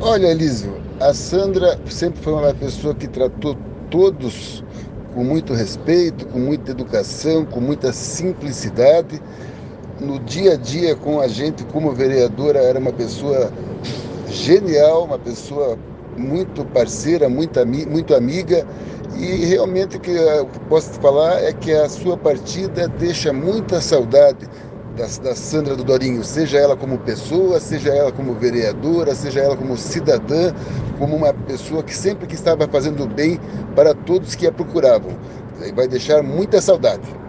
Olha, Elísio, a Sandra sempre foi uma pessoa que tratou todos com muito respeito, com muita educação, com muita simplicidade. No dia a dia com a gente, como vereadora, era uma pessoa genial, uma pessoa muito parceira, muito amiga. E realmente o que posso te falar é que a sua partida deixa muita saudade da Sandra do Dorinho, seja ela como pessoa, seja ela como vereadora, seja ela como cidadã, como uma pessoa que sempre que estava fazendo bem para todos que a procuravam. Vai deixar muita saudade.